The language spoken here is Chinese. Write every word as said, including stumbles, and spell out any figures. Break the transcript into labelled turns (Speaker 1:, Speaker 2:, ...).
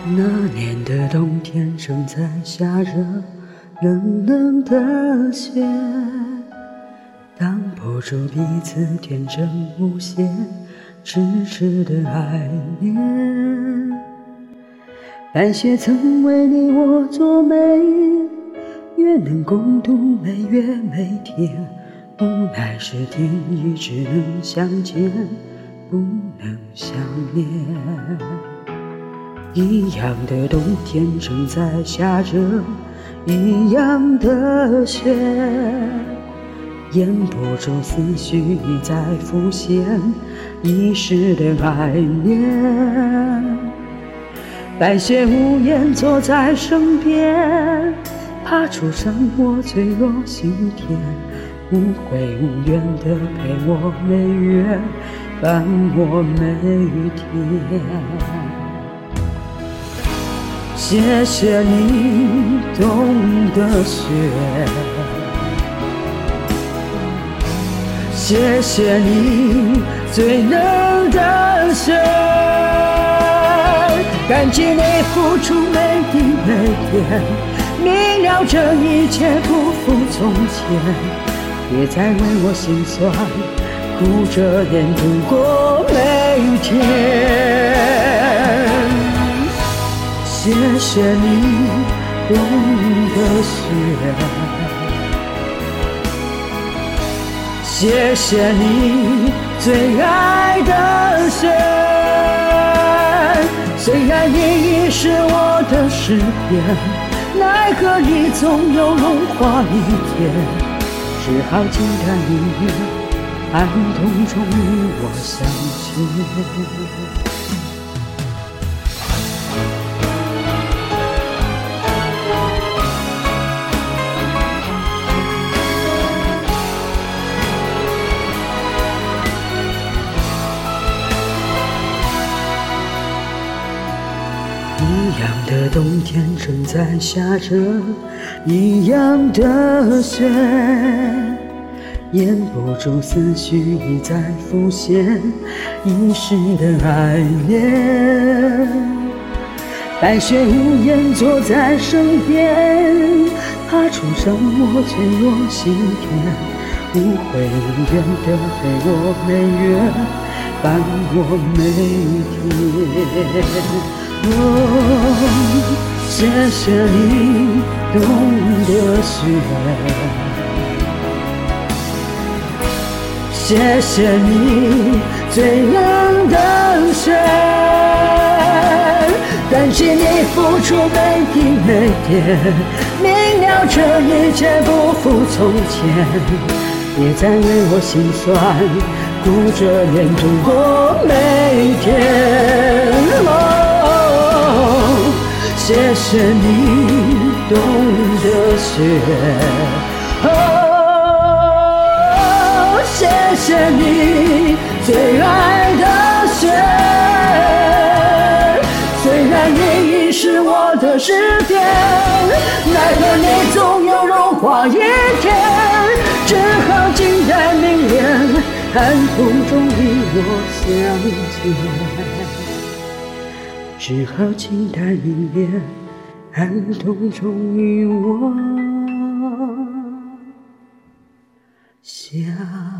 Speaker 1: 那年的冬天正在下着冷冷的雪，挡不住彼此天真无邪、痴痴的爱恋。白雪曾为你我做美，愿能共度每月每天，无奈是天意只能相见，不能相恋。一样的冬天正在下着一样的雪，掩不住思绪已在浮现一时的爱恋。白雪无言坐在身边，怕出声我脆弱心田，无悔无怨地陪我每月伴我每天。谢谢你懂得雪，谢谢你最冷的雪，感激你付出每滴每点，明了这一切不负从前，别再为我心酸，哭着脸度过每天。谢谢你懂得雪，谢谢你最爱的雪，虽然你已是我的诗篇，奈何你总有融化一天，只好静待明月，寒冬中与我相见。一样的冬天正在下着一样的雪，掩不住思绪已在浮现一时的爱恋。白雪无言坐在身边，怕出声我脆弱心田，无悔无怨地陪我每月伴我每天。哦，谢谢你懂得雪，谢谢你最冷的雪，感激你付出每滴每点，明了这一切不负从前，别再为我心酸，哭着脸度过每天。哦，谢谢你懂得雪，哦，谢谢你最爱的雪，虽然你已是我的诗篇，奈何你总有融化一天，只好静待明年，寒冬中与我相见，只好静待明年，寒冬中与我相